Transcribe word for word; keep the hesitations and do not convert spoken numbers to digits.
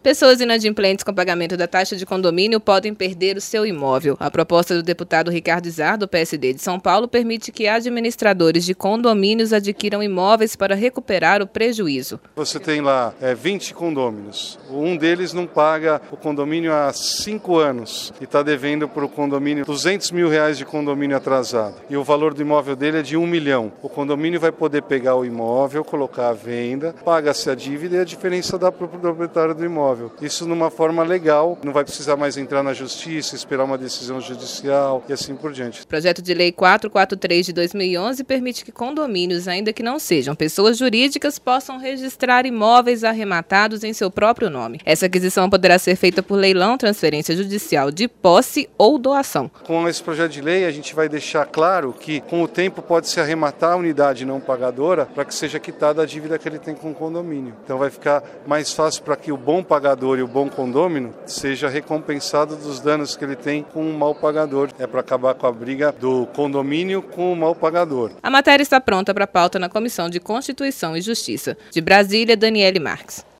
Pessoas inadimplentes com pagamento da taxa de condomínio podem perder o seu imóvel. A proposta do deputado Ricardo Izar, do P S D de São Paulo, permite que administradores de condomínios adquiram imóveis para recuperar o prejuízo. Você tem lá é, vinte condôminos. Um deles não paga o condomínio há cinco anos e está devendo para o condomínio duzentos mil reais de condomínio atrasado. E o valor do imóvel dele é de um milhão. O condomínio vai poder pegar o imóvel, colocar à venda, paga-se a dívida e a diferença dá para o proprietário do imóvel. Isso numa forma legal, não vai precisar mais entrar na justiça, esperar uma decisão judicial e assim por diante. O projeto de lei quatrocentos e quarenta e três de dois mil e onze permite que condomínios, ainda que não sejam pessoas jurídicas, possam registrar imóveis arrematados em seu próprio nome. Essa aquisição poderá ser feita por leilão, transferência judicial de posse ou doação. Com esse projeto de lei, a gente vai deixar claro que, com o tempo, pode-se arrematar a unidade não pagadora para que seja quitada a dívida que ele tem com o condomínio. Então vai ficar mais fácil para que o bom pagador e o bom condômino seja recompensado dos danos que ele tem com o mau pagador. É para acabar com a briga do condomínio com o mau pagador. A matéria está pronta para pauta na Comissão de Constituição e Justiça. De Brasília, Daniele Marques.